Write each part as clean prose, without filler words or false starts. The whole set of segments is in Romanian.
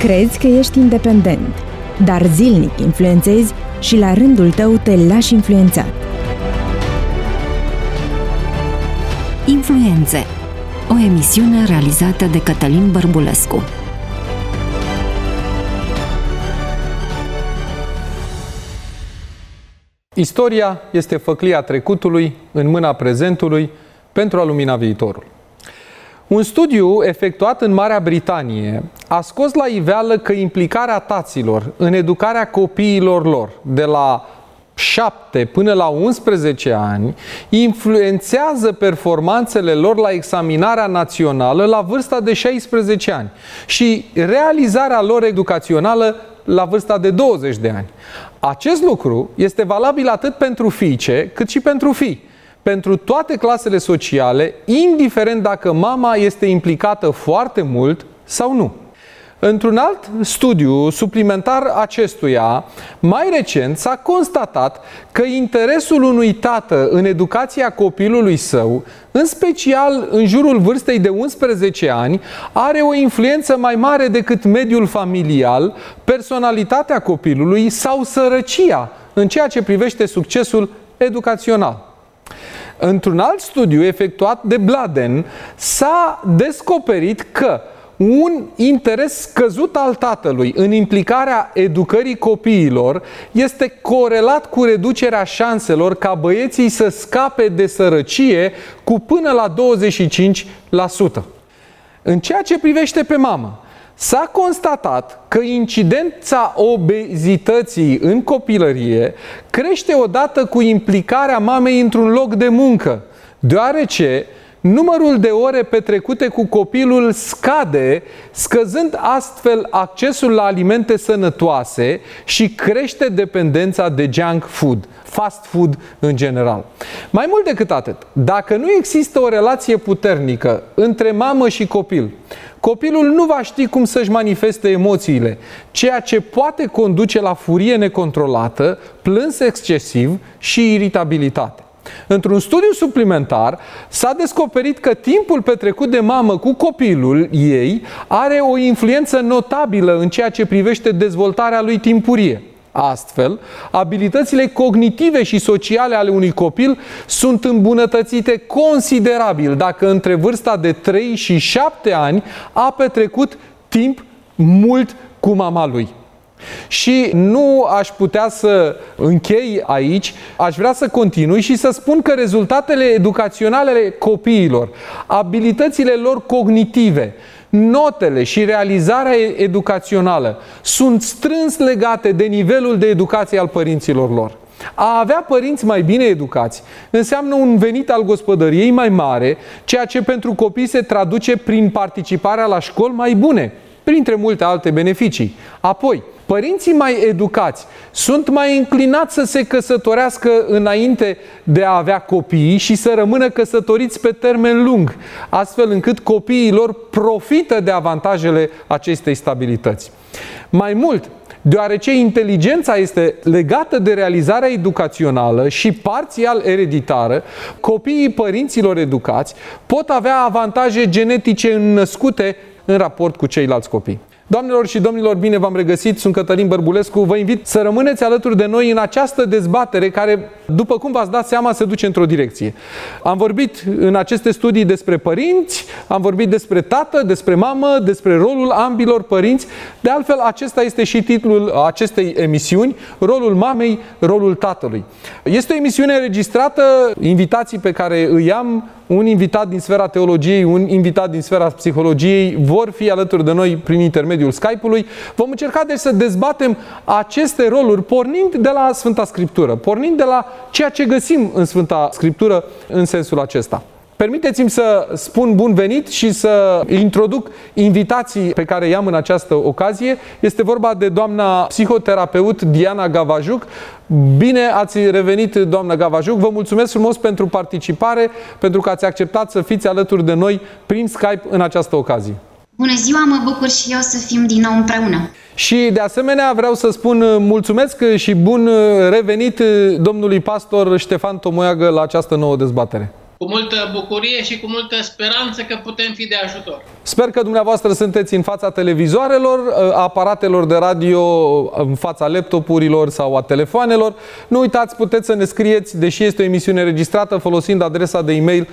Crezi că ești independent, dar zilnic influențezi și la rândul tău te lași influențat. Influențe. O emisiune realizată de Cătălin Bărbulescu. Istoria este făclia trecutului în mâna prezentului pentru a lumina viitorul. Un studiu efectuat în Marea Britanie a scos la iveală că implicarea taților în educarea copiilor lor de la 7 până la 11 ani influențează performanțele lor la examinarea națională la vârsta de 16 ani și realizarea lor educațională la vârsta de 20 de ani. Acest lucru este valabil atât pentru fiice cât și pentru fii, pentru toate clasele sociale, indiferent dacă mama este implicată foarte mult sau nu. Într-un alt studiu suplimentar acestuia, mai recent s-a constatat că interesul unui tată în educația copilului său, în special în jurul vârstei de 11 ani, are o influență mai mare decât mediul familial, personalitatea copilului sau sărăcia în ceea ce privește succesul educațional. Într-un alt studiu efectuat de Bladen, s-a descoperit că un interes scăzut al tatălui în implicarea educării copiilor este corelat cu reducerea șanselor ca băieții să scape de sărăcie cu până la 25%. În ceea ce privește pe mamă, s-a constatat că incidența obezității în copilărie crește odată cu implicarea mamei într-un loc de muncă, deoarece numărul de ore petrecute cu copilul scade, scăzând astfel accesul la alimente sănătoase și crește dependența de junk food, fast food în general. Mai mult decât atât, dacă nu există o relație puternică între mamă și copil, copilul nu va ști cum să-și manifeste emoțiile, ceea ce poate conduce la furie necontrolată, plâns excesiv și iritabilitate. Într-un studiu suplimentar s-a descoperit că timpul petrecut de mamă cu copilul ei are o influență notabilă în ceea ce privește dezvoltarea lui timpurie. Astfel, abilitățile cognitive și sociale ale unui copil sunt îmbunătățite considerabil dacă între vârsta de 3 și 7 ani a petrecut timp mult cu mama lui. Și nu aș putea să închei aici, aș vrea să continui și să spun că rezultatele educaționale ale copiilor, abilitățile lor cognitive, notele și realizarea educațională sunt strâns legate de nivelul de educație al părinților lor. A avea părinți mai bine educați înseamnă un venit al gospodăriei mai mare, ceea ce pentru copii se traduce prin participarea la școli mai bune, printre multe alte beneficii. Apoi, părinții mai educați sunt mai înclinați să se căsătorească înainte de a avea copii și să rămână căsătoriți pe termen lung, astfel încât copiii lor profită de avantajele acestei stabilități. Mai mult, deoarece inteligența este legată de realizarea educațională și parțial ereditară, copiii părinților educați pot avea avantaje genetice înnăscute în raport cu ceilalți copii. Doamnelor și domnilor, bine v-am regăsit, sunt Cătălin Bărbulescu, vă invit să rămâneți alături de noi în această dezbatere care, după cum v-ați dat seama, se duce într-o direcție. Am vorbit în aceste studii despre părinți, am vorbit despre tată, despre mamă, despre rolul ambilor părinți. De altfel, acesta este și titlul acestei emisiuni, rolul mamei, rolul tatălui. Este o emisiune înregistrată, invitații pe care îi am, un invitat din sfera teologiei, un invitat din sfera psihologiei, vor fi alături de noi prin intermediul Skype-ului. Vom încerca deci să dezbatem aceste roluri, pornind de la Sfânta Scriptură, pornind de la ceea ce găsim în Sfânta Scriptură în sensul acesta. Permiteți-mi să spun bun venit și să introduc invitații pe care i-am în această ocazie. Este vorba de doamna psihoterapeut Diana Gavajuc. Bine ați revenit, doamna Gavajuc. Vă mulțumesc frumos pentru participare, pentru că ați acceptat să fiți alături de noi prin Skype în această ocazie. Bună ziua, mă bucur și eu să fim din nou împreună. Și de asemenea vreau să spun mulțumesc și bun revenit domnului pastor Ștefan Tomoiagă la această nouă dezbatere. cu multă bucurie și cu multă speranță că putem fi de ajutor. Sper că dumneavoastră sunteți în fața televizoarelor, aparatelor de radio, în fața laptopurilor sau a telefoanelor. Nu uitați, puteți să ne scrieți, deși este o emisiune înregistrată, folosind adresa de e-mail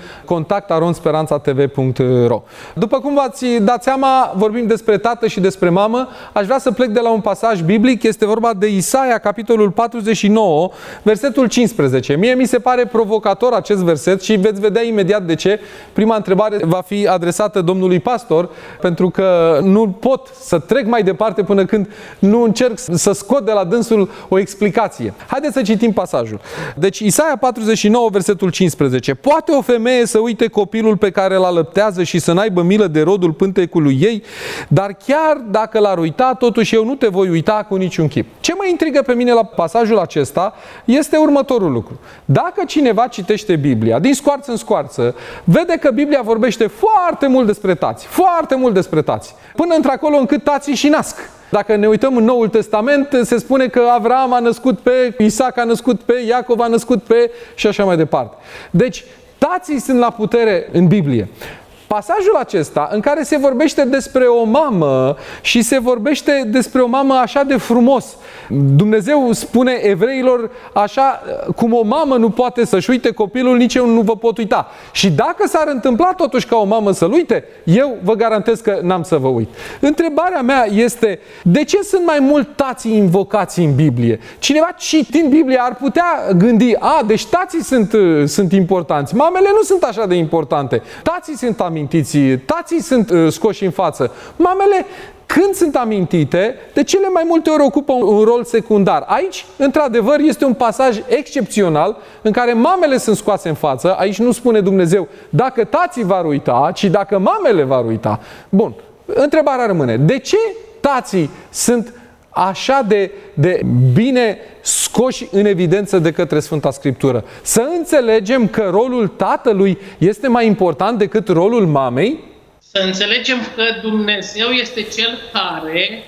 contact@speranțatv.ro. După cum v-ați dat seama, vorbim despre tată și despre mamă. Aș vrea să plec de la un pasaj biblic. Este vorba de Isaia, capitolul 49, versetul 15. Mie mi se pare provocator acest verset și veți vedea imediat de ce. Prima întrebare va fi adresată domnului pastor, pentru că nu pot să trec mai departe până când nu încerc să scot de la dânsul o explicație. Haideți să citim pasajul. Deci Isaia 49, versetul 15. Poate o femeie să uite copilul pe care îl alăptează și să n-aibă milă de rodul pântecului ei, dar chiar dacă l-ar uita, totuși eu nu te voi uita cu niciun chip. Ce mă intrigă pe mine la pasajul acesta este următorul lucru. Dacă cineva citește Biblia din scoarță în scoarță, vede că Biblia vorbește foarte mult despre tați, foarte mult despre tați, până într-acolo încât tații și nasc. Dacă ne uităm în Noul Testament, se spune că Avraam a născut pe, Isaac a născut pe, Iacov a născut pe și așa mai departe. Deci, tații sunt la putere în Biblie. Pasajul acesta în care se vorbește despre o mamă și se vorbește despre o mamă așa de frumos. Dumnezeu spune evreilor așa, cum o mamă nu poate să-și uite copilul, nici eu nu vă pot uita. Și dacă s-ar întâmpla totuși ca o mamă să-l uite, eu vă garantez că n-am să vă uit. Întrebarea mea este, de ce sunt mai mult tații invocați în Biblie? Cineva citind Biblia ar putea gândi, deci tații sunt importanți, mamele nu sunt așa de importante, tații sunt amintiți, tații sunt scoși în față. Mamele, când sunt amintite, de cele mai multe ori ocupă un rol secundar. Aici, într-adevăr, este un pasaj excepțional în care mamele sunt scoase în față. Aici nu spune Dumnezeu dacă tații v-ar uita, ci dacă mamele v-ar uita. Bun, întrebarea rămâne. De ce tații sunt așa de bine scoși în evidență de către Sfânta Scriptură? Să înțelegem că rolul tatălui este mai important decât rolul mamei? Să înțelegem că Dumnezeu este Cel care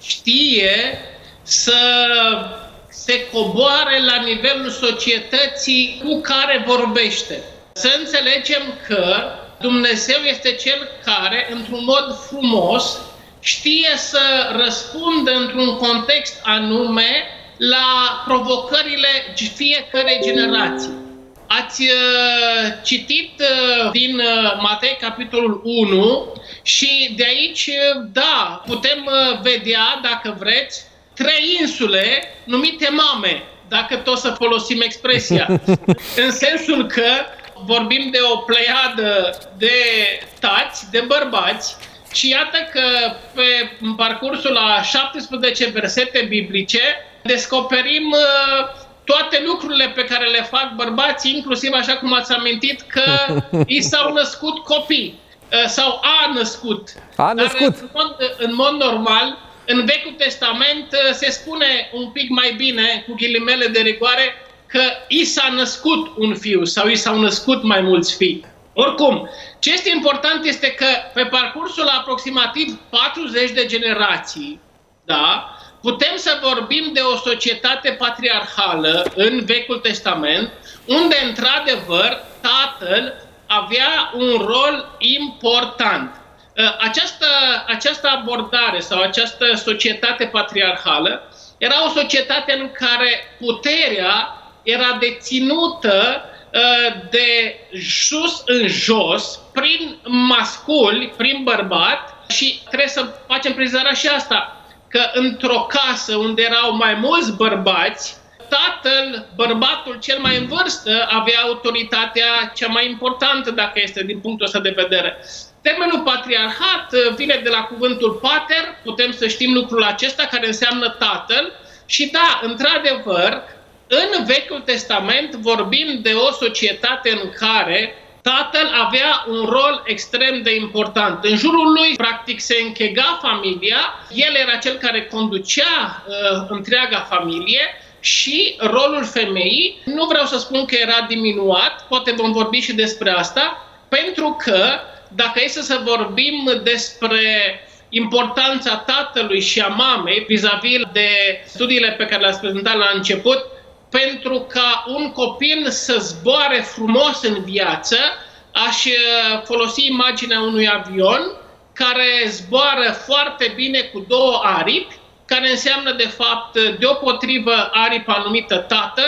știe să se coboare la nivelul societății cu care vorbește. Să înțelegem că Dumnezeu este Cel care, într-un mod frumos, știe să răspundă într-un context anume la provocările fiecărei generații. Ați citit din Matei, capitolul 1, și de aici, da, putem vedea, dacă vreți, 3 insule numite mame, dacă tot să folosim expresia. În sensul că vorbim de o pleiadă de tați, de bărbați, și iată că în parcursul a 17 versete biblice descoperim toate lucrurile pe care le fac bărbații, inclusiv, așa cum ați amintit, că i s-au născut copii sau a născut. A născut. Dar în mod normal, în Vechiul Testament se spune un pic mai bine, cu ghilimele de rigoare, că i s-a născut un fiu sau i s-au născut mai mulți fii. Oricum, ce este important este că pe parcursul aproximativ 40 de generații, da, putem să vorbim de o societate patriarhală în Vechiul Testament, unde, într-adevăr, tatăl avea un rol important. Această abordare sau această societate patriarhală era o societate în care puterea era deținută de sus în jos, prin masculi, prin bărbat, și trebuie să facem precizarea și asta, că într-o casă unde erau mai mulți bărbați, tatăl, bărbatul cel mai în vârstă, avea autoritatea cea mai importantă, dacă este din punctul ăsta de vedere. Termenul patriarhat vine de la cuvântul pater, putem să știm lucrul acesta, care înseamnă tatăl, și da, într-adevăr, în Vechiul Testament vorbim de o societate în care tatăl avea un rol extrem de important. În jurul lui, practic, se închega familia, el era cel care conducea întreaga familie și rolul femeii, nu vreau să spun că era diminuat, poate vom vorbi și despre asta, pentru că, dacă este să vorbim despre importanța tatălui și a mamei, vis-a-vis de studiile pe care le-ați prezentat la început, pentru ca un copil să zboare frumos în viață, aș folosi imaginea unui avion care zboară foarte bine cu două aripi, care înseamnă de fapt deopotrivă aripa numită tată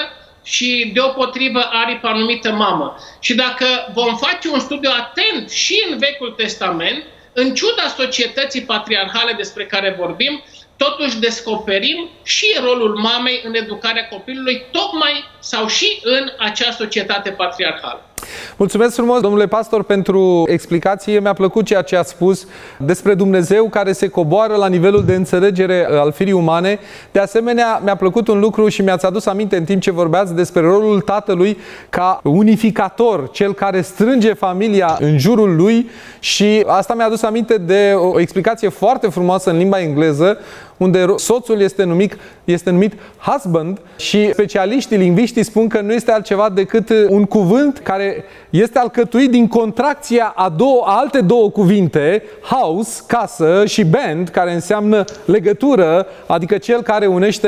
și deopotrivă aripa numită mamă. Și dacă vom face un studiu atent și în Vechiul Testament, în ciuda societății patriarhale despre care vorbim, totuși descoperim și rolul mamei în educarea copilului, tocmai sau și în acea societate patriarhală. Mulțumesc frumos, domnule pastor, pentru explicație. Mi-a plăcut ceea ce ați spus despre Dumnezeu care se coboară la nivelul de înțelegere al firii umane. De asemenea, mi-a plăcut un lucru și mi-ați adus aminte în timp ce vorbeați despre rolul tatălui ca unificator, cel care strânge familia în jurul lui, și asta mi-a adus aminte de o explicație foarte frumoasă în limba engleză, unde soțul este numit husband și specialiștii lingviștii spun că nu este altceva decât un cuvânt care este alcătuit din contracția a alte două cuvinte, house, casă, și band, care înseamnă legătură, adică cel care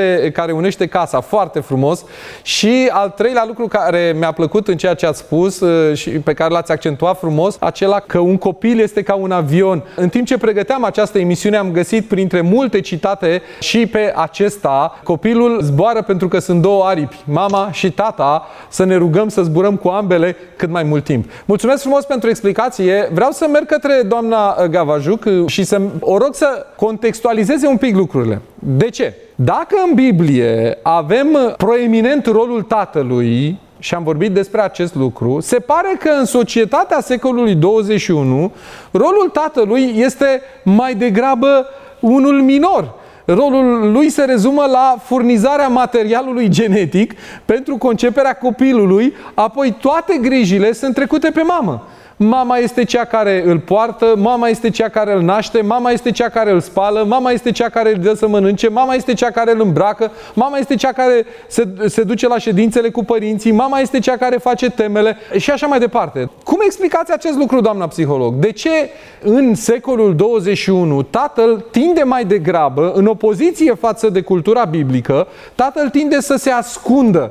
unește casa. Foarte frumos. Și al treilea lucru care mi-a plăcut în ceea ce ați spus și pe care l-ați accentuat frumos, acela că un copil este ca un avion. În timp ce pregăteam această emisiune am găsit printre multe citate și pe acesta: copilul zboară pentru că sunt două aripi, mama și tata, să ne rugăm să zburăm cu ambele cât mai mult timp. Mulțumesc frumos pentru explicație. Vreau să merg către doamna Gavajuc și să o rog să contextualizeze un pic lucrurile. De ce? Dacă în Biblie avem proeminent rolul tatălui, și am vorbit despre acest lucru, se pare că în societatea secolului 21 rolul tatălui este mai degrabă unul minor. Rolul lui se rezumă la furnizarea materialului genetic pentru conceperea copilului, apoi toate grijile sunt trecute pe mamă. Mama este cea care îl poartă, mama este cea care îl naște, mama este cea care îl spală, mama este cea care îl dă să mănânce, mama este cea care îl îmbracă, mama este cea care se duce la ședințele cu părinții, mama este cea care face temele și așa mai departe. Cum explicați acest lucru, doamna psiholog? De ce în secolul 21 tatăl tinde mai degrabă, în opoziție față de cultura biblică, tatăl tinde să se ascundă,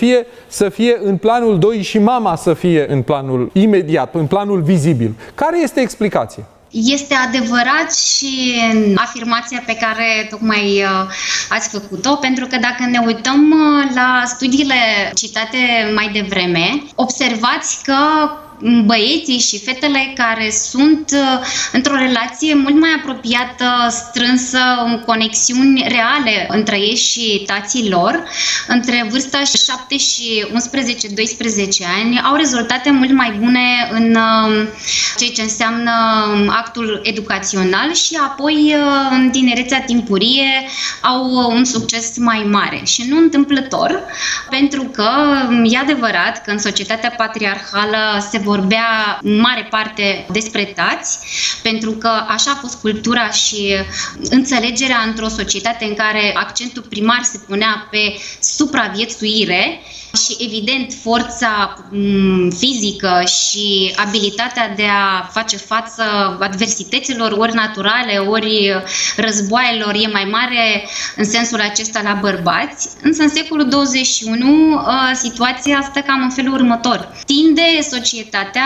să fie în planul 2 și mama să fie în planul imediat, în planul vizibil? Care este explicația? Este adevărat și afirmația pe care tocmai ați făcut-o, pentru că dacă ne uităm la studiile citate mai devreme, observați că băieții și fetele care sunt într-o relație mult mai apropiată, strânsă, în conexiuni reale între ei și tații lor, între vârsta 7 și 11-12 ani, au rezultate mult mai bune în ceea ce înseamnă actul educațional și apoi în tinerețea timpurie au un succes mai mare. Și nu întâmplător, pentru că e adevărat că în societatea patriarhală se vorbea în mare parte despre tați, pentru că așa a fost cultura și înțelegerea într-o societate în care accentul primar se punea pe supraviețuire și, evident, forța fizică și abilitatea de a face față adversităților, ori naturale, ori războaielor, e mai mare în sensul acesta la bărbați. Însă, în secolul 21, situația stă cam în felul următor. Tinde societatea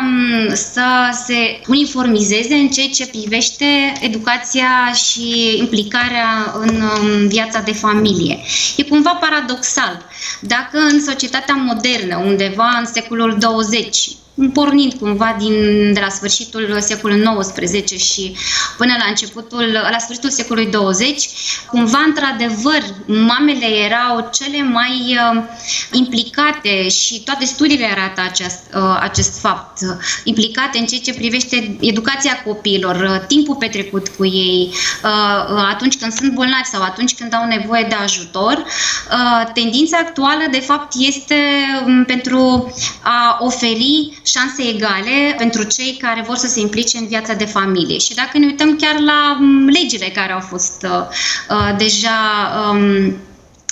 să se uniformizeze în ceea ce privește educația și implicarea în viața de familie. E cumva paradoxal. Dacă în societatea modernă, undeva în secolul 20, pornind cumva de la sfârșitul secolului XIX și până la sfârșitul secolului 20, cumva, într-adevăr, mamele erau cele mai implicate și toate studiile arată acest fapt, implicate în ceea ce privește educația copiilor, timpul petrecut cu ei, atunci când sunt bolnavi sau atunci când au nevoie de ajutor. Tendința actuală, de fapt, este pentru a oferi șanse egale pentru cei care vor să se implice în viața de familie. Și dacă ne uităm chiar la legile care au fost deja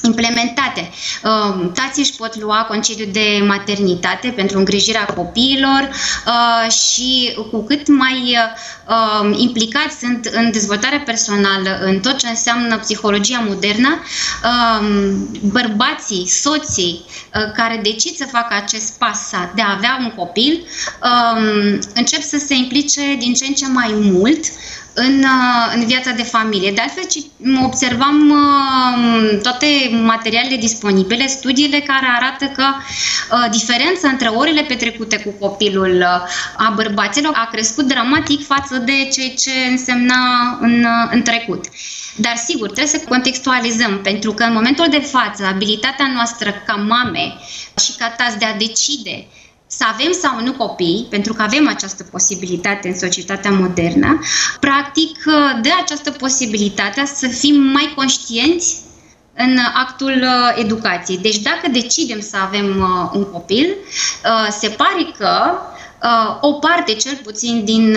implementate. Tații își pot lua concediu de maternitate pentru îngrijirea copiilor și cu cât mai implicați sunt în dezvoltarea personală, în tot ce înseamnă psihologia modernă, bărbații, soții care decid să facă acest pas de a avea un copil, încep să se implice din ce în ce mai mult în viața de familie. De altfel, observam toate materialele disponibile, studiile care arată că diferența între orele petrecute cu copilul a bărbaților a crescut dramatic față de ceea ce însemna în trecut. Dar sigur, trebuie să contextualizăm, pentru că în momentul de față, abilitatea noastră ca mame și ca tați de a decide să avem sau nu copii, pentru că avem această posibilitate în societatea modernă, practic de această posibilitate să fim mai conștienți în actul educației. Deci dacă decidem să avem un copil, se pare că o parte, cel puțin, din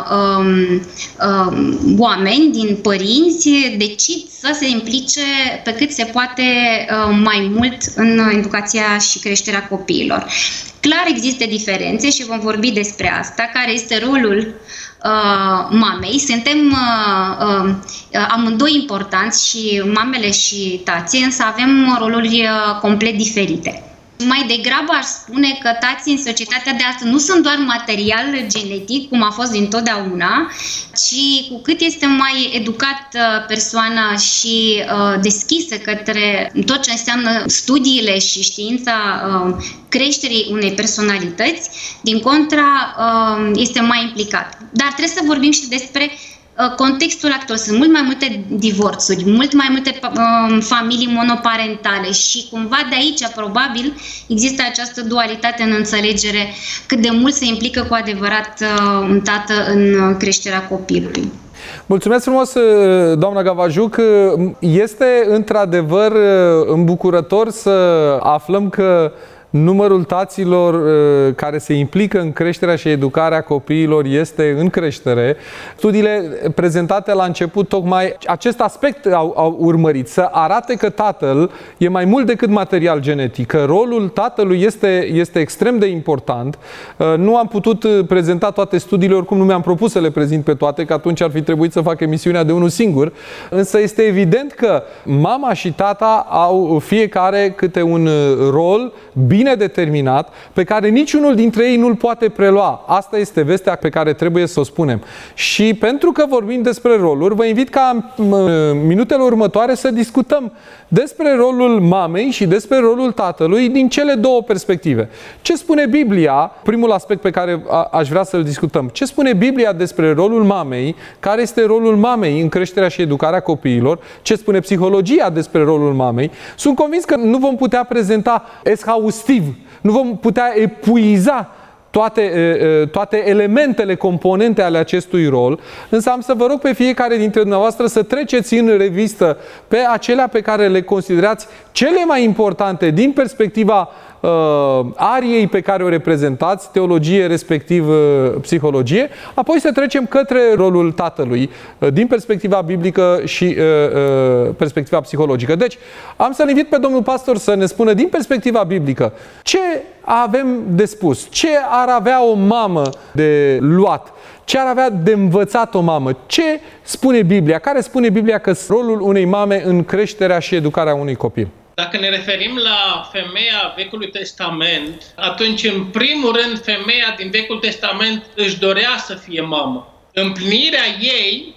oameni, din părinți, decid să se implice pe cât se poate mai mult în educația și creșterea copiilor. Clar există diferențe și vom vorbi despre asta, care este rolul mamei. Suntem amândoi importanți, și mamele și tații, însă avem roluri complet diferite. Mai degrabă aș spune că tații în societatea de astăzi nu sunt doar material genetic, cum a fost dintotdeauna, ci cu cât este mai educat persoana și deschisă către tot ce înseamnă studiile și știința creșterii unei personalități, din contra este mai implicat. Dar trebuie să vorbim și despre contextul actual. Sunt mult mai multe divorțuri, mult mai multe familii monoparentale și cumva de aici probabil există această dualitate în înțelegere cât de mult se implică cu adevărat un tată în creșterea copilului. Mulțumesc frumos, doamna Gavajuc. Este într-adevăr îmbucurător să aflăm că numărul taților care se implică în creșterea și educarea copiilor este în creștere. Studiile prezentate la început tocmai acest aspect au urmărit, să arate că tatăl e mai mult decât material genetic, că rolul tatălui este extrem de important. Nu am putut prezenta toate studiile, oricum nu mi-am propus să le prezint pe toate, că atunci ar fi trebuit să fac emisiunea de unul singur, însă este evident că mama și tata au fiecare câte un rol bine determinat, pe care niciunul dintre ei nu-l poate prelua. Asta este vestea pe care trebuie să o spunem. Și pentru că vorbim despre roluri, vă invit ca în minutele următoare să discutăm despre rolul mamei și despre rolul tatălui din cele două perspective. Ce spune Biblia? Primul aspect pe care aș vrea să-l discutăm. Ce spune Biblia despre rolul mamei? Care este rolul mamei în creșterea și educarea copiilor? Ce spune psihologia despre rolul mamei? Sunt convins că nu vom putea prezenta exhaustiv, nu vom putea epuiza toate elementele, componente ale acestui rol, însă am să vă rog pe fiecare dintre dumneavoastră să treceți în revistă pe acelea pe care le considerați cele mai importante din perspectiva ariei pe care o reprezentați, teologie, respectiv psihologie, apoi să trecem către rolul tatălui din perspectiva biblică și perspectiva psihologică. Deci, am să-l invit pe domnul pastor să ne spună din perspectiva biblică ce avem de spus, ce ar avea o mamă de luat, ce ar avea de învățat o mamă, ce spune Biblia, care spune Biblia că rolul unei mame în creșterea și educarea unui copil. Dacă ne referim la femeia Vechiului Testament, atunci, în primul rând, femeia din Vechiul Testament își dorea să fie mamă. Împlinirea ei,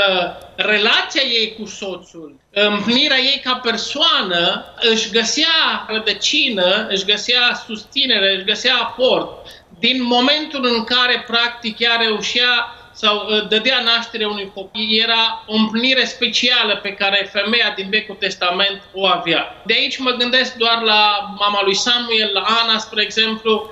relația ei cu soțul, împlinirea ei ca persoană, își găsea rădăcină, își găsea susținere, își găsea aport din momentul în care, practic, ea reușea sau dădea naștere unui copil. Era o împlinire specială pe care femeia din Vechiul Testament o avea. De aici mă gândesc doar la mama lui Samuel, la Ana, spre exemplu,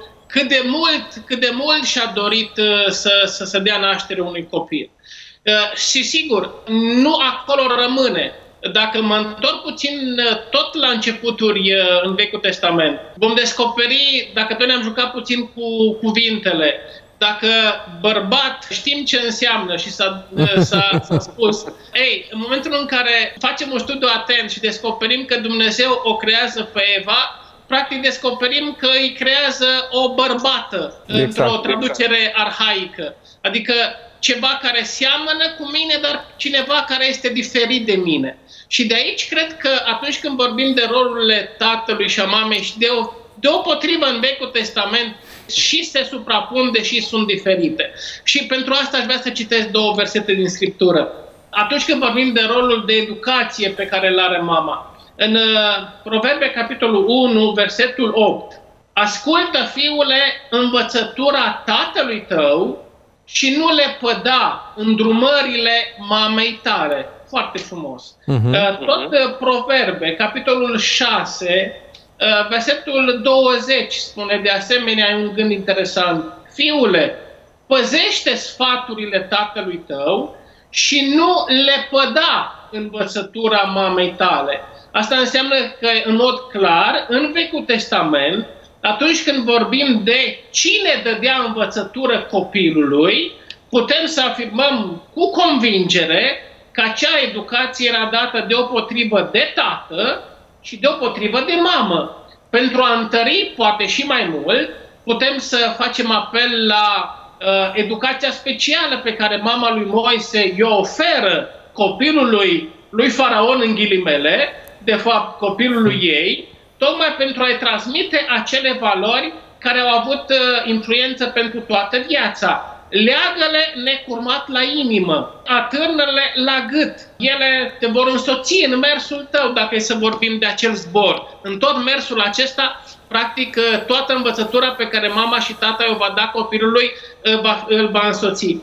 cât de mult și-a dorit să dea naștere unui copil. Și sigur, nu acolo rămâne. Dacă mă întorc puțin tot la începuturi în Vechiul Testament, vom descoperi, dacă tot ne-am jucat puțin cu cuvintele, dacă bărbat știm ce înseamnă și s-a spus, în momentul în care facem un studiu atent și descoperim că Dumnezeu o creează pe Eva, practic descoperim că îi creează o bărbată într-o traducere arhaică. Adică ceva care seamănă cu mine, dar cineva care este diferit de mine. Și de aici cred că atunci când vorbim de rolurile tatălui și a mamei și deopotrivă în Vechiul Testament și se suprapun, deși sunt diferite. Și pentru asta aș vrea să citesc 2 versete din Scriptură. Atunci când vorbim de rolul de educație pe care îl are mama, în Proverbe, capitolul 1, versetul 8, ascultă, fiule, învățătura tatălui tău și nu le păda îndrumările mamei tale. Foarte frumos. Tot Proverbe, capitolul 6, versetul 20 spune de asemenea, un gând interesant. Fiule, păzește sfaturile tatălui tău și nu le păda învățătura mamei tale. Asta înseamnă că, în mod clar, în Vechiul Testament, atunci când vorbim de cine dădea învățătură copilului, putem să afirmăm cu convingere că acea educație era dată deopotrivă de tată și deopotrivă de mamă. Pentru a întări, poate și mai mult, putem să facem apel la educația specială pe care mama lui Moise i-o oferă copilului lui Faraon, în ghilimele, de fapt copilului ei, tocmai pentru a-i transmite acele valori care au avut influență pentru toată viața. Leagă-le necurmat la inimă, atârnă-le la gât. Ele te vor însoți în mersul tău, dacă e să vorbim de acel zbor. În tot mersul acesta, practic, toată învățătura pe care mama și tata o va da copilului îl va însoți.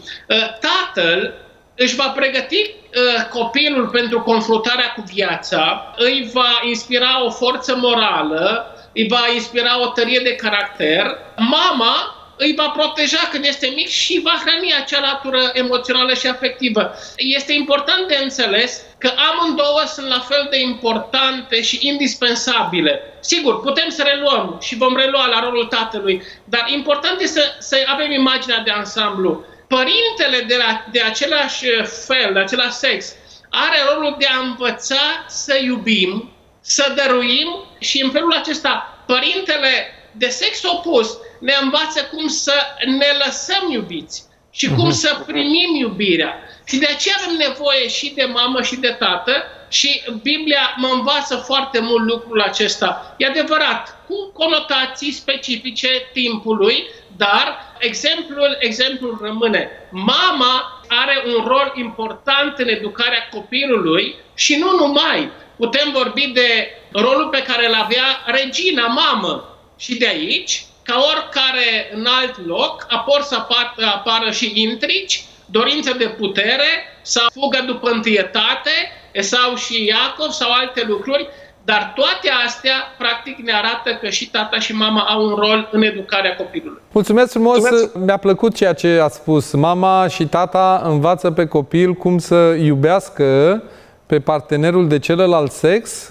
Tatăl își va pregăti copilul pentru confruntarea cu viața, îi va inspira o forță morală, îi va inspira o tărie de caracter. Mama îi va proteja când este mic și va hrăni acea latură emoțională și afectivă. Este important de înțeles că amândouă sunt la fel de importante și indispensabile. Sigur, putem să reluăm și vom relua la rolul tatălui, dar important este să avem imaginea de ansamblu. Părintele de același fel, de același sex, are rolul de a învăța să iubim, să dăruim și în felul acesta părintele de sex opus ne învață cum să ne lăsăm iubiți și cum să primim iubirea. Și de aceea avem nevoie și de mamă și de tată și Biblia mă învață foarte mult lucrul acesta. E adevărat, cu conotații specifice timpului, dar exemplul rămâne. Mama are un rol important în educarea copilului și nu numai. Putem vorbi de rolul pe care îl avea regina mamă. Și de aici, ca oricare în alt loc, apoi să apară și intrigi, dorință de putere sau fugă după întâietate, Esau și Iacov sau alte lucruri, dar toate astea, practic, ne arată că și tata și mama au un rol în educarea copilului. Mulțumesc frumos! Mi-a plăcut ceea ce ați spus. Mama și tata învață pe copil cum să iubească pe partenerul de celălalt sex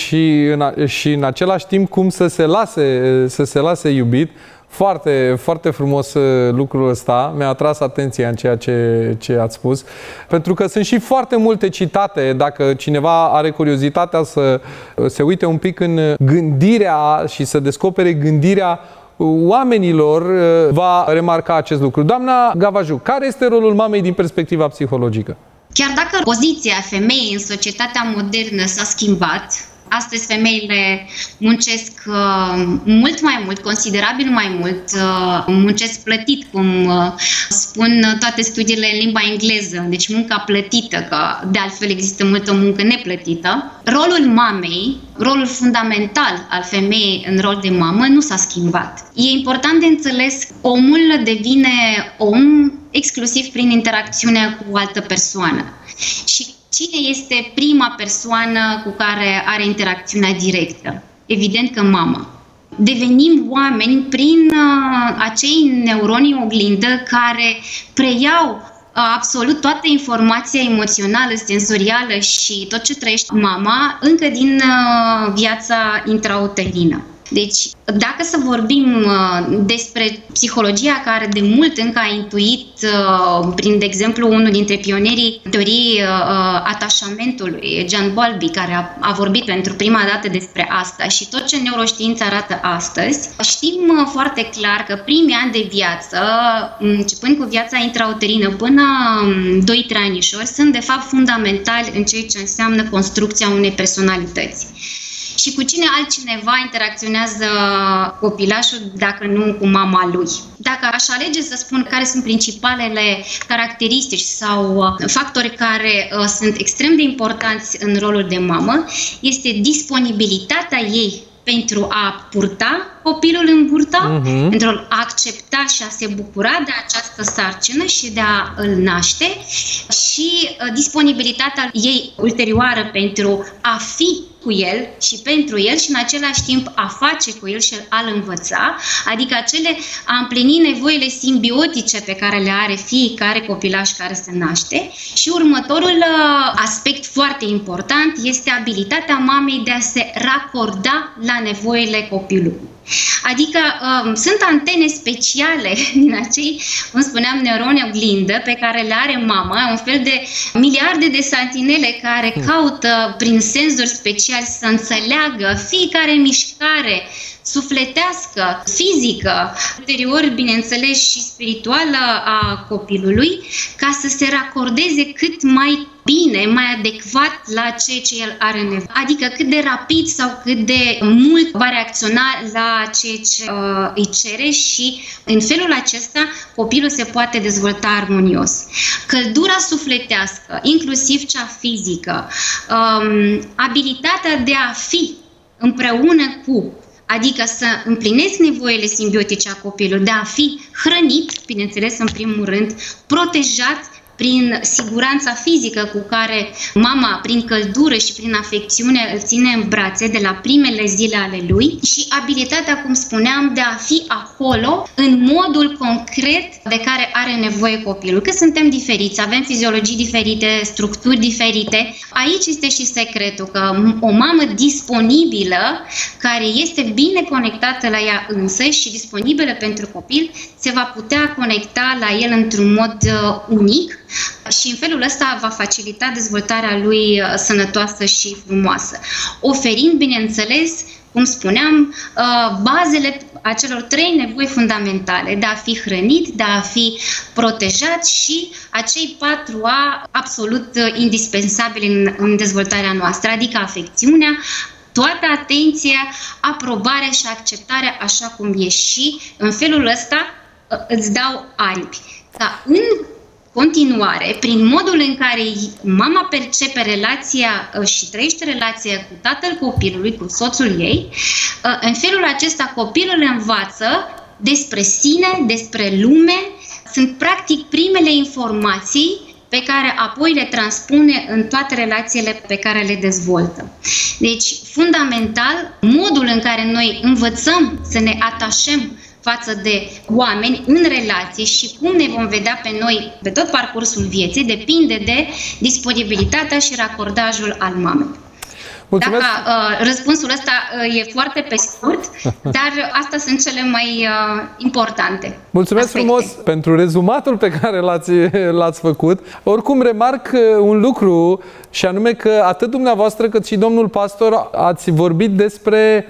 și în același timp cum să se lase iubit. Foarte, foarte frumos lucrul ăsta. Mi-a atras atenția în ceea ce ați spus. Pentru că sunt și foarte multe citate. Dacă cineva are curiozitatea să se uite un pic în gândirea și să descopere gândirea oamenilor, va remarca acest lucru. Doamna Gavaju, care este rolul mamei din perspectiva psihologică? Chiar dacă poziția femeii în societatea modernă s-a schimbat, astăzi femeile muncesc mult mai mult, considerabil mai mult, muncesc plătit, cum spun toate studiile în limba engleză, deci munca plătită, că de altfel există multă muncă neplătită. Rolul mamei, rolul fundamental al femeii în rol de mamă nu s-a schimbat. E important de înțeles, omul devine om exclusiv prin interacțiunea cu o altă persoană. Și cine este prima persoană cu care are interacțiunea directă? Evident că mama. Devenim oameni prin acei neuroni oglindă care preiau absolut toată informația emoțională, sensorială și tot ce trăiește mama încă din viața intrauterină. Deci, dacă să vorbim despre psihologia care de mult încă a intuit, prin, de exemplu, unul dintre pionierii teoriei atașamentului, John Bowlby, care a vorbit pentru prima dată despre asta și tot ce neuroștiința arată astăzi, știm foarte clar că primii ani de viață, începând cu viața intrauterină până 2-3 anișori, sunt de fapt fundamentali în ceea ce înseamnă construcția unei personalități. Și cu cine altcineva interacționează copilașul dacă nu cu mama lui? Dacă aș alege să spun care sunt principalele caracteristici sau factori care sunt extrem de importanți în rolul de mamă, este disponibilitatea ei pentru a purta copilul în burtă, pentru a accepta și a se bucura de această sarcină și de a îl naște, și disponibilitatea ei ulterioară pentru a fi cu el și pentru el și în același timp a face cu el și a-l învăța, adică a împlini nevoile simbiotice pe care le are fiecare copilaș care se naște. Și următorul aspect foarte important este abilitatea mamei de a se racorda la nevoile copilului. Adică sunt antene speciale din acei, cum spuneam, neuroni oglindă pe care le are mama, un fel de miliarde de santinele care caută prin senzori speciali să înțeleagă fiecare mișcare sufletească, fizică, ulterior, bineînțeles, și spirituală a copilului, ca să se racordeze cât mai bine, mai adecvat la ceea ce el are nevoie. Adică cât de rapid sau cât de mult va reacționa la ceea ce îi cere și în felul acesta copilul se poate dezvolta armonios. Căldura sufletească, inclusiv cea fizică, abilitatea de a fi împreună cu, adică să împlinesc nevoile simbiotice a copilului, de a fi hrănit, bineînțeles, în primul rând, protejat prin siguranța fizică cu care mama, prin căldură și prin afecțiune, îl ține în brațe de la primele zile ale lui, și abilitatea, cum spuneam, de a fi acolo în modul concret de care are nevoie copilul. Că suntem diferiți, avem fiziologii diferite, structuri diferite. Aici este și secretul, că o mamă disponibilă, care este bine conectată la ea însă și disponibilă pentru copil, se va putea conecta la el într-un mod unic și în felul ăsta va facilita dezvoltarea lui sănătoasă și frumoasă, oferind, bineînțeles, cum spuneam, bazele acelor 3 nevoi fundamentale: de a fi hrănit, de a fi protejat și acei 4A absolut indispensabili în dezvoltarea noastră, adică afecțiunea, toată atenția, aprobarea și acceptarea așa cum ești, și în felul ăsta îți dau aripi. Ca în continuare, prin modul în care mama percepe relația și trăiește relația cu tatăl copilului, cu soțul ei, în felul acesta copilul învață despre sine, despre lume. Sunt practic primele informații pe care apoi le transpune în toate relațiile pe care le dezvoltă. Deci, fundamental, modul în care noi învățăm să ne atașăm față de oameni în relație și cum ne vom vedea pe noi pe tot parcursul vieții depinde de disponibilitatea și racordajul al mamei. Mulțumesc. Dacă răspunsul ăsta e foarte pe scurt, dar astea sunt cele mai importante. Mulțumesc aspecte. Frumos pentru rezumatul pe care l-ați făcut. Oricum, remarc un lucru, și anume că atât dumneavoastră cât și domnul pastor ați vorbit despre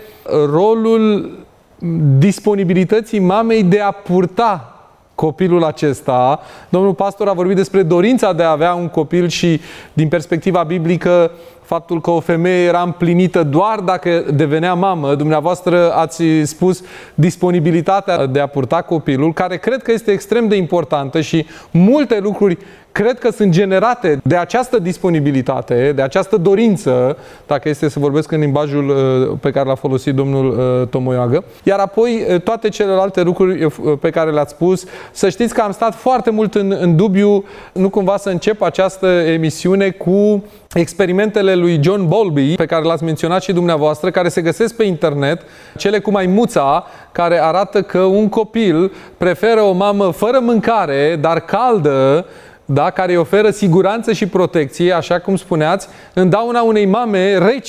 rolul disponibilității mamei de a purta copilul acesta. Domnul pastor a vorbit despre dorința de a avea un copil și, din perspectiva biblică, faptul că o femeie era împlinită doar dacă devenea mamă. Dumneavoastră ați spus disponibilitatea de a purta copilul, care cred că este extrem de importantă, și multe lucruri cred că sunt generate de această disponibilitate, de această dorință, dacă este să vorbesc în limbajul pe care l-a folosit domnul Tomoiagă. Iar apoi toate celelalte lucruri pe care le-ați spus, să știți că am stat foarte mult în dubiu, nu cumva să încep această emisiune cu experimentele lui John Bowlby, pe care l-ați menționat și dumneavoastră, care se găsesc pe internet, cele cu maimuța, care arată că un copil preferă o mamă fără mâncare, dar caldă, da, care îi oferă siguranță și protecție, așa cum spuneați, în dauna unei mame reci,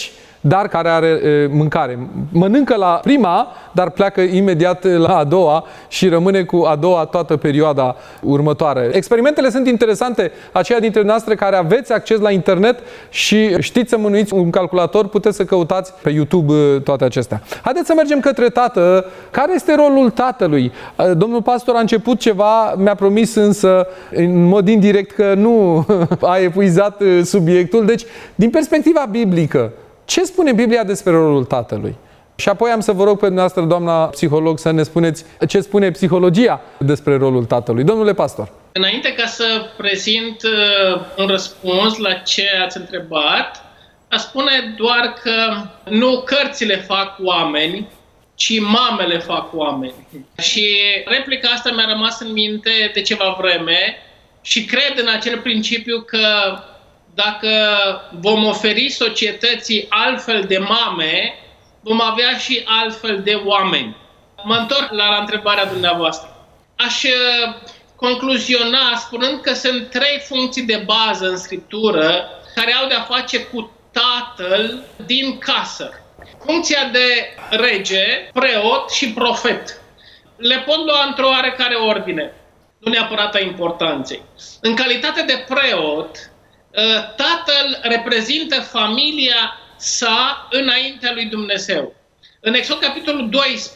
dar care are mâncare. Mănâncă la prima, dar pleacă imediat la a doua și rămâne cu a doua toată perioada următoare. Experimentele sunt interesante, aceia dintre noastre care aveți acces la internet și știți să mânuiți un calculator, puteți să căutați pe YouTube toate acestea. Haideți să mergem către tată. Care este rolul tatălui? Domnul pastor a început ceva, mi-a promis însă în mod indirect că nu a epuizat subiectul. Deci, din perspectiva biblică, ce spune Biblia despre rolul tatălui? Și apoi am să vă rog pe dumneavoastră, doamna psiholog, să ne spuneți ce spune psihologia despre rolul tatălui. Domnule pastor. Înainte ca să prezint un răspuns la ce ați întrebat, aș spune doar că nu cărțile fac oameni, ci mamele fac oameni. Și replica asta mi-a rămas în minte de ceva vreme și cred în acel principiu că dacă vom oferi societății altfel de mame, vom avea și altfel de oameni. Mă întorc la întrebarea dumneavoastră. Aș concluziona spunând că sunt 3 funcții de bază în Scriptură care au de-a face cu tatăl din casă. Funcția de rege, preot și profet. Le pot lua într-o oarecare ordine, nu neapărat a importanței. În calitate de preot, tatăl reprezintă familia sa înaintea lui Dumnezeu. În Exod capitolul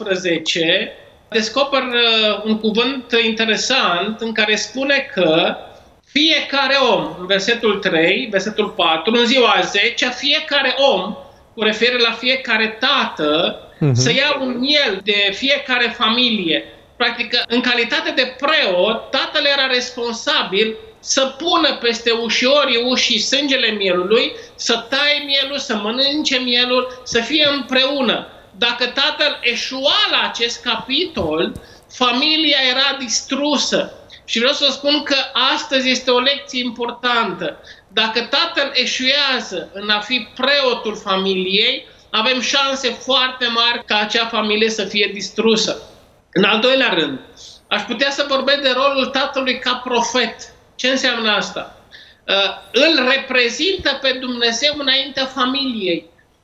12 descoper un cuvânt interesant în care spune că fiecare om, în versetul 3, versetul 4, în ziua 10, fiecare om, cu referire la fiecare tată, să ia un miel de fiecare familie. Practic, în calitate de preot, tatăl era responsabil să pună peste ușorii ușii sângele mielului, să taie mielul, să mănânce mielul, să fie împreună. Dacă tatăl eșua la acest capitol, familia era distrusă. Și vreau să spun că astăzi este o lecție importantă. Dacă tatăl eșuează în a fi preotul familiei, avem șanse foarte mari ca acea familie să fie distrusă. În al doilea rând, aș putea să vorbesc de rolul tatălui ca profet. Ce înseamnă asta? Îl reprezintă pe Dumnezeu înaintea familiei.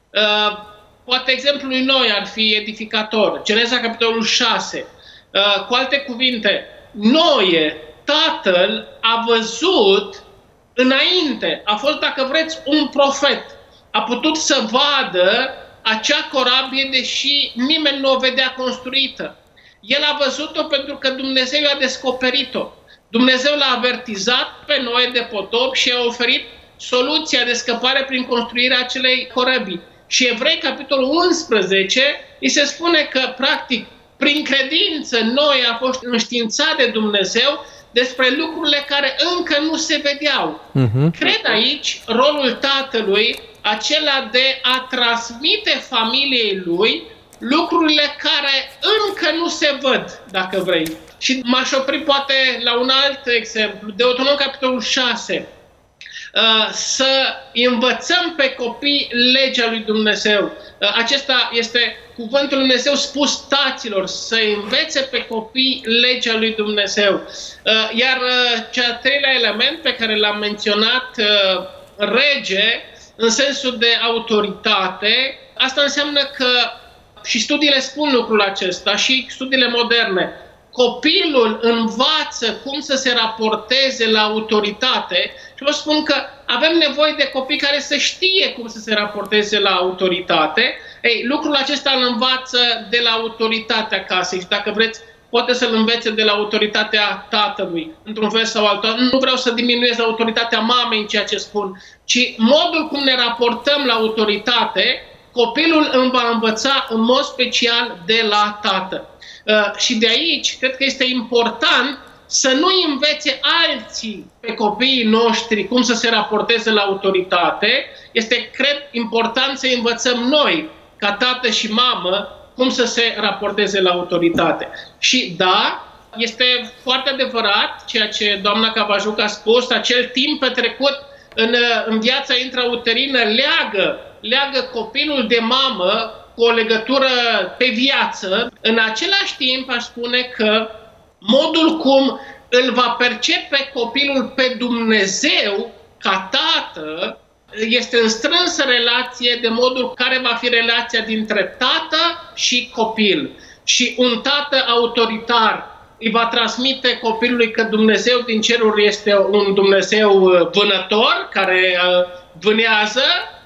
Poate exemplul noi ar fi edificator. Geneza capitolul 6. Cu alte cuvinte, Noe, tatăl, a văzut înainte, a fost, dacă vreți, un profet. A putut să vadă acea corabie, deși nimeni nu o vedea construită. El a văzut-o pentru că Dumnezeu i-a descoperit-o. Dumnezeu l-a avertizat pe Noe de potop și a oferit soluția de scăpare prin construirea acelei corăbii. Și Evrei, capitolul 11, îi se spune că, practic, prin credință, Noe a fost înștiințat de Dumnezeu despre lucrurile care încă nu se vedeau. Cred aici rolul tatălui, acela de a transmite familiei lui lucrurile care încă nu se văd, dacă vrei. Și m-aș opri poate la un alt exemplu, Deuteronom capitolul 6. Să învățăm pe copii legea lui Dumnezeu. Acesta este cuvântul lui Dumnezeu spus taților, să învețe pe copii legea lui Dumnezeu. Iar cel treilea element pe care l-am menționat, rege, în sensul de autoritate, asta înseamnă că, și studiile spun lucrul acesta, și studiile moderne, copilul învață cum să se raporteze la autoritate și vă spun că avem nevoie de copii care să știe cum să se raporteze la autoritate. Ei, lucrul acesta îl învață de la autoritatea casei și dacă vreți, poate să-l învețe de la autoritatea tatălui, într-un fel sau altul. Nu vreau să diminuez autoritatea mamei în ceea ce spun, ci modul cum ne raportăm la autoritate, copilul îl va învăța în mod special de la tată. Și de aici, cred că este important să nu învețe alții pe copiii noștri cum să se raporteze la autoritate. Este, cred, important să învățăm noi, ca tată și mamă, cum să se raporteze la autoritate. Și da, este foarte adevărat ceea ce doamna Cavajuc a spus, acel timp petrecut în viața intrauterină leagă copilul de mamă cu o legătură pe viață. În același timp aș spune că modul cum îl va percepe copilul pe Dumnezeu ca tată este în strânsă relație de modul care va fi relația dintre tată și copil. Și un tată autoritar îi va transmite copilului că Dumnezeu din ceruri este un Dumnezeu vânător, care vânează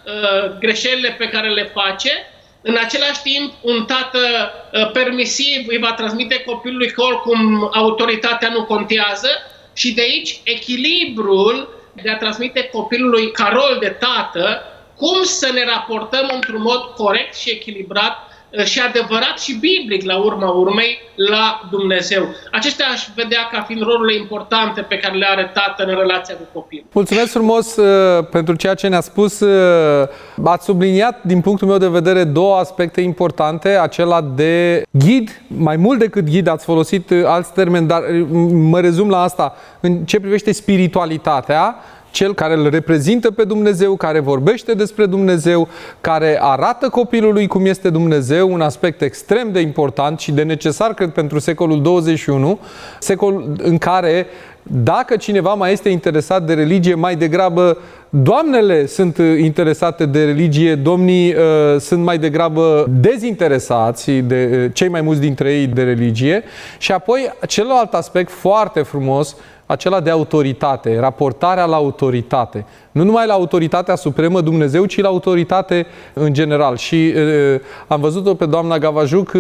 greșelile pe care le face. În același timp, un tată permisiv îi va transmite copilului că oricum autoritatea nu contează și de aici echilibrul de a transmite copilului ca rol de tată cum să ne raportăm într-un mod corect și echilibrat și adevărat și biblic, la urma urmei, la Dumnezeu. Acestea aș vedea ca fiind rolurile importante pe care le are tatăl în relația cu copilul. Mulțumesc frumos pentru ceea ce ne-a spus. Ați subliniat, din punctul meu de vedere, două aspecte importante. Acela de ghid, mai mult decât ghid, ați folosit alți termeni, dar mă rezum la asta. În ce privește spiritualitatea, cel care îl reprezintă pe Dumnezeu, care vorbește despre Dumnezeu, care arată copilului cum este Dumnezeu, un aspect extrem de important și de necesar, cred, pentru secolul 21, secol în care, dacă cineva mai este interesat de religie, mai degrabă doamnele sunt interesate de religie, domnii sunt mai degrabă dezinteresați, de cei mai mulți dintre ei, de religie. Și apoi, celălalt aspect foarte frumos, acela de autoritate, raportarea la autoritate. Nu numai la autoritatea supremă Dumnezeu, ci la autoritate în general. Și am văzut-o pe doamna Gavajuc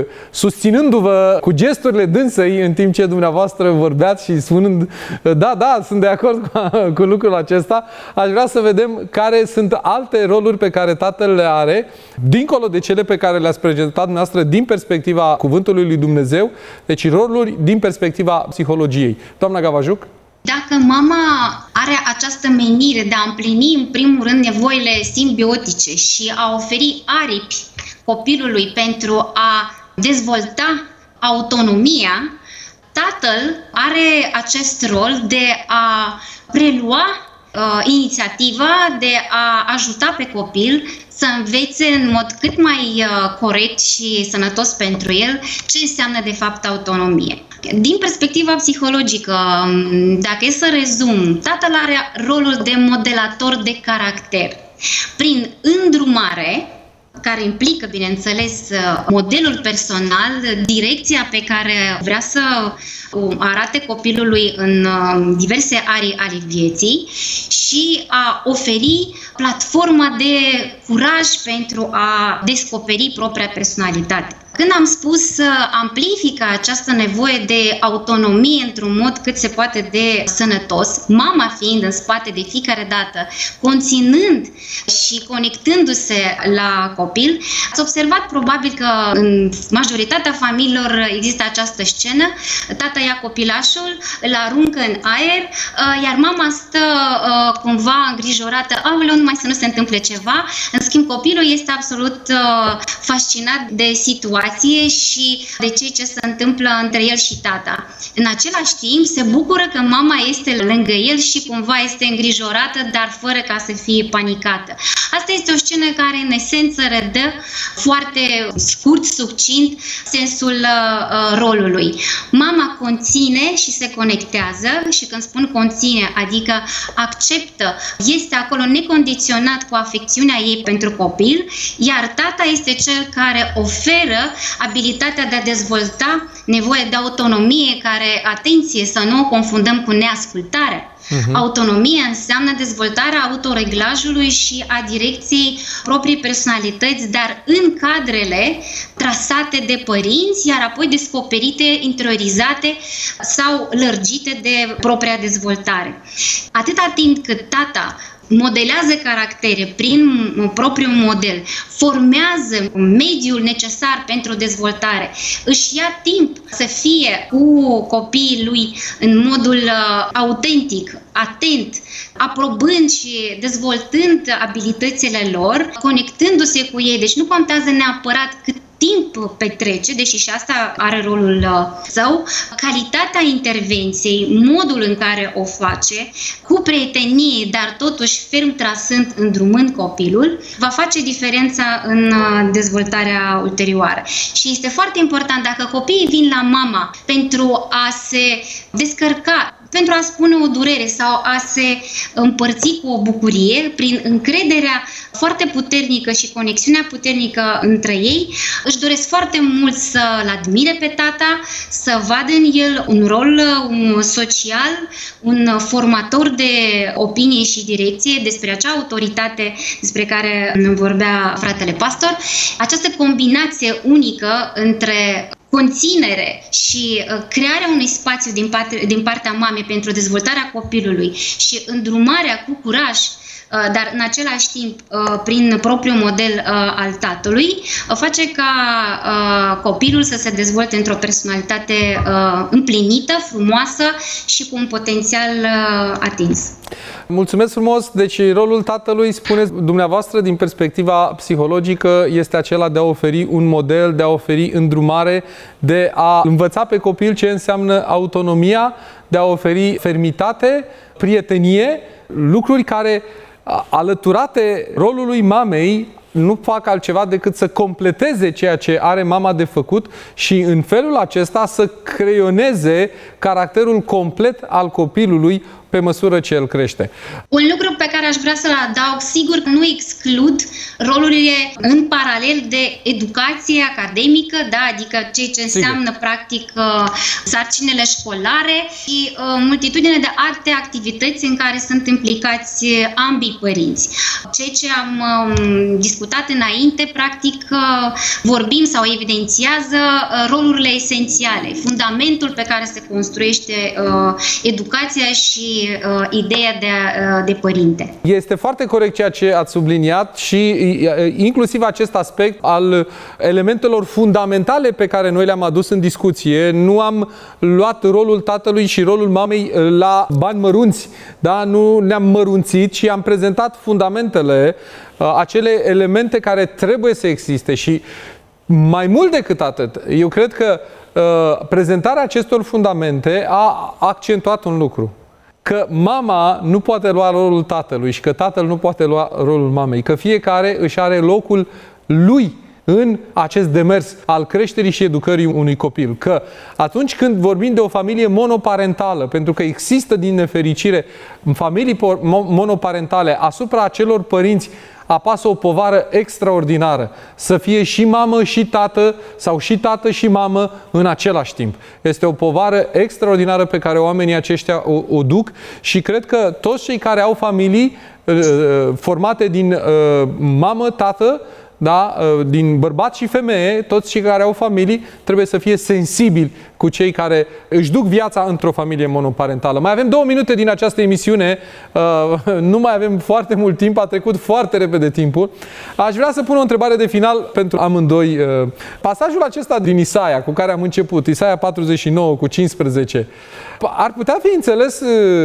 susținându-vă cu gesturile dânsei în timp ce dumneavoastră vorbeați și spunând da, sunt de acord cu lucrul acesta. Aș vrea să vedem care sunt alte roluri pe care tatăl le are, dincolo de cele pe care le-ați prezentat dumneavoastră din perspectiva Cuvântului lui Dumnezeu, deci roluri din perspectiva psihologiei. Doamna Gavajuc? Dacă mama are această menire de a împlini, în primul rând, nevoile simbiotice și a oferi aripi copilului pentru a dezvolta autonomia, tatăl are acest rol de a prelua inițiativa de a ajuta pe copil să învețe în mod cât mai corect și sănătos pentru el ce înseamnă de fapt autonomie. Din perspectiva psihologică, dacă e să rezum, tatăl are rolul de modelator de caracter. Prin îndrumare, care implică, bineînțeles, modelul personal, direcția pe care vrea să arate copilului în diverse arii ale vieții și a oferi platforma de curaj pentru a descoperi propria personalitate. Când am spus să amplifică această nevoie de autonomie într-un mod cât se poate de sănătos, mama fiind în spate de fiecare dată, conținând și conectându-se la copil, ați observat probabil că în majoritatea familiilor există această scenă, tata ia copilașul, îl aruncă în aer, iar mama stă cumva îngrijorată, aoleu, numai să nu se întâmple ceva. În schimb, copilul este absolut fascinat de situație și de ce se întâmplă între el și tata. În același timp, se bucură că mama este lângă el și cumva este îngrijorată, dar fără ca să fie panicată. Asta este o scenă care, în esență, redă foarte scurt, succint, sensul rolului. Mama conține și se conectează și când spun conține, adică acceptă, este acolo necondiționat cu afecțiunea ei pentru copil, iar tata este cel care oferă abilitatea de a dezvolta nevoie de autonomie, care, atenție, să nu o confundăm cu neascultare. Autonomia înseamnă dezvoltarea autoreglajului și a direcției proprii personalități, dar în cadrele trasate de părinți, iar apoi descoperite, interiorizate sau lărgite de propria dezvoltare. Atâta timp cât tata modelează caractere prin propriul model, formează mediul necesar pentru dezvoltare, își ia timp să fie cu copiii lui în modul autentic, atent, aprobând și dezvoltând abilitățile lor, conectându-se cu ei. Deci nu contează neapărat cât timp petrece, deși și asta are rolul său, calitatea intervenției, modul în care o face, cu prietenie, dar totuși ferm trasând, îndrumând copilul, va face diferența în dezvoltarea ulterioară. Și este foarte important, dacă copiii vin la mama pentru a se descărca pentru a spune o durere sau a se împărți cu o bucurie prin încrederea foarte puternică și conexiunea puternică între ei. Își doresc foarte mult să-l admire pe tata, să vadă în el un rol social, un formator de opinie și direcție despre acea autoritate despre care vorbea fratele pastor. Această combinație unică între conținere și crearea unui spațiu din partea mamei pentru dezvoltarea copilului și îndrumarea cu curaj, dar în același timp prin propriul model al tatălui, face ca copilul să se dezvolte într-o personalitate împlinită, frumoasă și cu un potențial atins. Mulțumesc frumos! Deci rolul tatălui, spuneți dumneavoastră, din perspectiva psihologică, este acela de a oferi un model, de a oferi îndrumare, de a învăța pe copil ce înseamnă autonomia, de a oferi fermitate, prietenie, lucruri care, alăturate rolului mamei, nu fac altceva decât să completeze ceea ce are mama de făcut și în felul acesta să creioneze caracterul complet al copilului pe măsură ce el crește. Un lucru pe care aș vrea să-l adaug, sigur că nu exclud rolurile în paralel de educație academică, da, adică ceea ce înseamnă practic sarcinile școlare și multitudine de alte activități în care sunt implicați ambii părinți. Ceea ce am discutat înainte, practic vorbim sau evidențiază rolurile esențiale, fundamentul pe care se construiește educația și ideea de părinte. Este foarte corect ceea ce ați subliniat și inclusiv acest aspect al elementelor fundamentale pe care noi le-am adus în discuție. Nu am luat rolul tatălui și rolul mamei la bani mărunți, da? Nu ne-am mărunțit, ci am prezentat fundamentele, acele elemente care trebuie să existe și mai mult decât atât, eu cred că prezentarea acestor fundamente a accentuat un lucru. Că mama nu poate lua rolul tatălui și că tatăl nu poate lua rolul mamei. Că fiecare își are locul lui în acest demers al creșterii și educării unui copil. Că atunci când vorbim de o familie monoparentală, pentru că există din nefericire familii monoparentale, asupra acelor părinți apasă o povară extraordinară. Să fie și mamă și tată sau și tată și mamă în același timp. Este o povară extraordinară pe care oamenii aceștia o duc și cred că toți cei care au familii formate din mamă, tată, da, din bărbat și femeie, toți cei care au familii trebuie să fie sensibili cu cei care își duc viața într-o familie monoparentală. Mai avem 2 minute din această emisiune, nu mai avem foarte mult timp, a trecut foarte repede timpul. Aș vrea să pun o întrebare de final pentru amândoi. Pasajul acesta din Isaia, cu care am început, Isaia 49 cu 15, ar putea fi înțeles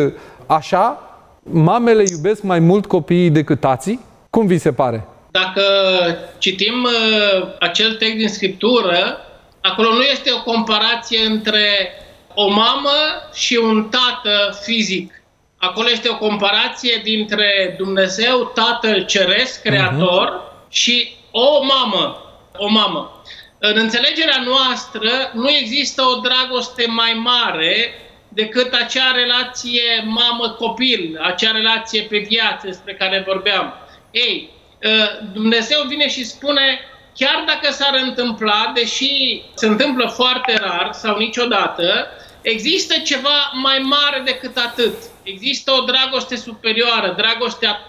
așa: mamele iubesc mai mult copiii decât tații? Cum vi se pare? Dacă citim acel text din Scriptură, acolo nu este o comparație între o mamă și un tată fizic. Acolo este o comparație dintre Dumnezeu, Tatăl Ceresc, Creator, și o mamă. În înțelegerea noastră nu există o dragoste mai mare decât acea relație mamă-copil, acea relație pe viață despre care vorbeam. Ei, Dumnezeu vine și spune, chiar dacă s-ar întâmpla, deși se întâmplă foarte rar sau niciodată, există ceva mai mare decât atât. Există o dragoste superioară, dragostea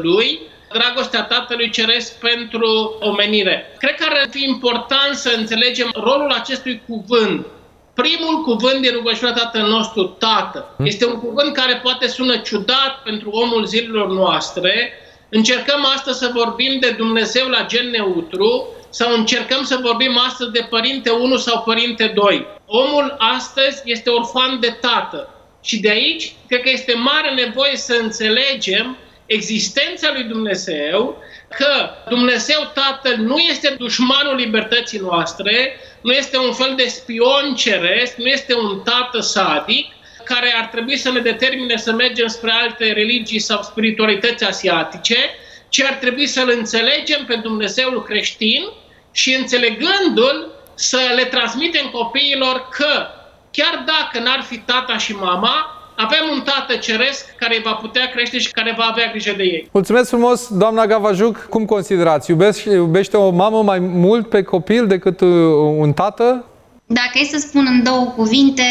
Tatălui Ceresc pentru omenire. Cred că ar fi important să înțelegem rolul acestui cuvânt. Primul cuvânt din rugăciunea Tatăl nostru, Tată. Este un cuvânt care poate sună ciudat pentru omul zilelor noastre. Încercăm astăzi să vorbim de Dumnezeu la gen neutru sau încercăm să vorbim astăzi de Părinte 1 sau Părinte 2. Omul astăzi este orfan de tată și de aici cred că este mare nevoie să înțelegem existența lui Dumnezeu, că Dumnezeu Tatăl nu este dușmanul libertății noastre, nu este un fel de spion ceresc, nu este un tată sadic, care ar trebui să ne determine să mergem spre alte religii sau spiritualități asiatice, ci ar trebui să-L înțelegem pe Dumnezeul creștin și înțelegându-L să le transmitem copiilor că chiar dacă n-ar fi tata și mama, avem un Tată Ceresc care îi va putea crește și care va avea grijă de ei. Mulțumesc frumos, doamna Gavajuc. Cum considerați? Iubește o mamă mai mult pe copil decât un tată? Dacă e să spun în două cuvinte,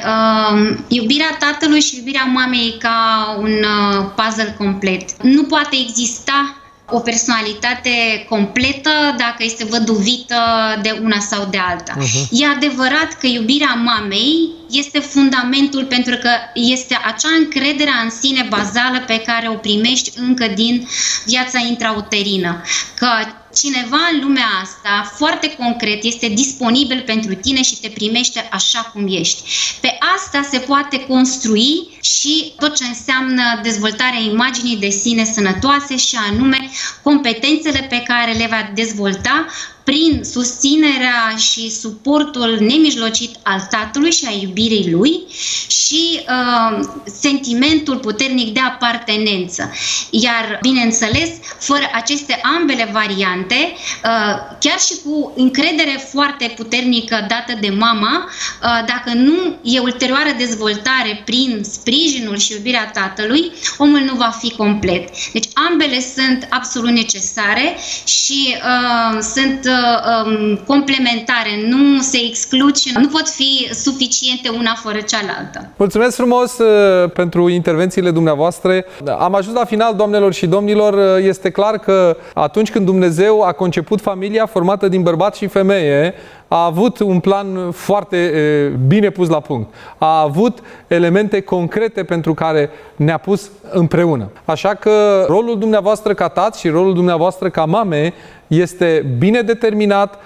iubirea tatălui și iubirea mamei ca un puzzle complet. Nu poate exista o personalitate completă dacă este văduvită de una sau de alta. E adevărat că iubirea mamei este fundamentul, pentru că este acea încredere în sine bazală pe care o primești încă din viața intrauterină. Că cineva în lumea asta, foarte concret, este disponibil pentru tine și te primește așa cum ești. Pe asta se poate construi și tot ce înseamnă dezvoltarea imaginii de sine sănătoase, și anume competențele pe care le va dezvolta prin susținerea și suportul nemijlocit al tatălui și a iubirii lui și sentimentul puternic de apartenență. Iar, bineînțeles, fără aceste ambele variante, chiar și cu încredere foarte puternică dată de mama, dacă nu e ulterioară dezvoltare prin sprijinul și iubirea tatălui, omul nu va fi complet. Deci ambele sunt absolut necesare și sunt complementare, nu se exclud și nu pot fi suficiente una fără cealaltă. Mulțumesc frumos pentru intervențiile dumneavoastră. Am ajuns la final, doamnelor și domnilor. Este clar că atunci când Dumnezeu a conceput familia formată din bărbat și femeie, a avut un plan foarte bine pus la punct. A avut elemente concrete pentru care ne-a pus împreună. Așa că rolul dumneavoastră ca tați și rolul dumneavoastră ca mame este bine determinat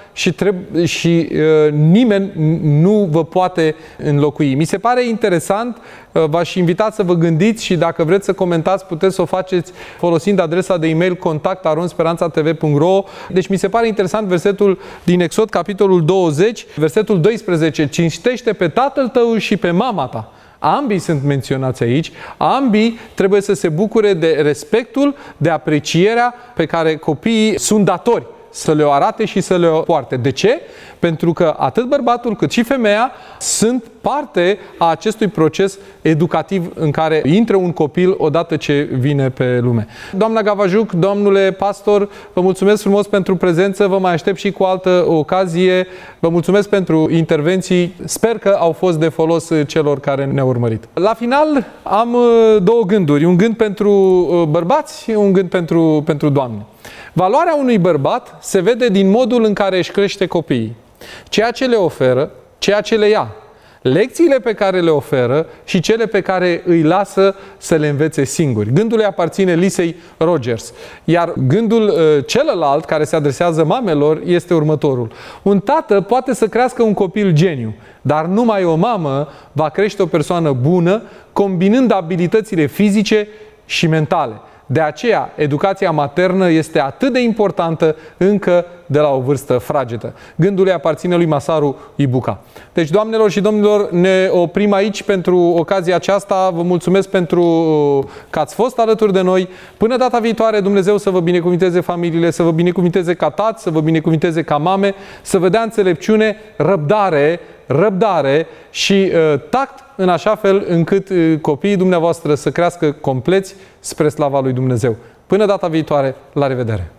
și nimeni nu vă poate înlocui. Mi se pare interesant, v-aș invita să vă gândiți și dacă vreți să comentați, puteți să o faceți folosind adresa de e-mail contact@speranțatv.ro. Deci mi se pare interesant versetul din Exod, capitolul 20, versetul 12. Cinstește pe tatăl tău și pe mama ta. Ambii sunt menționați aici, ambii trebuie să se bucure de respectul, de aprecierea pe care copiii sunt datori să le arate și să le poarte. De ce? Pentru că atât bărbatul cât și femeia sunt parte a acestui proces educativ în care intră un copil odată ce vine pe lume. Doamna Gavajuc, domnule pastor, vă mulțumesc frumos pentru prezență, vă mai aștept și cu altă ocazie. Vă mulțumesc pentru intervenții, sper că au fost de folos celor care ne-au urmărit. La final am două gânduri, un gând pentru bărbați, un gând pentru doamne. Valoarea unui bărbat se vede din modul în care își crește copiii. Ceea ce le oferă, ceea ce le ia. Lecțiile pe care le oferă și cele pe care îi lasă să le învețe singuri. Gândul îi aparține Lisei Rogers. Iar gândul celălalt, care se adresează mamelor, este următorul. Un tată poate să crească un copil geniu, dar numai o mamă va crește o persoană bună, combinând abilitățile fizice și mentale. De aceea, educația maternă este atât de importantă încă de la o vârstă fragedă. Gândul îi aparține lui Masaru Ibuka. Deci, doamnelor și domnilor, ne oprim aici pentru ocazia aceasta. Vă mulțumesc pentru că ați fost alături de noi. Până data viitoare, Dumnezeu să vă binecuvinteze familiile, să vă binecuvinteze ca tați, să vă binecuvinteze ca mame, să vă dea înțelepciune, răbdare și tact, în așa fel încât copiii dumneavoastră să crească compleți spre slava lui Dumnezeu. Până data viitoare, la revedere!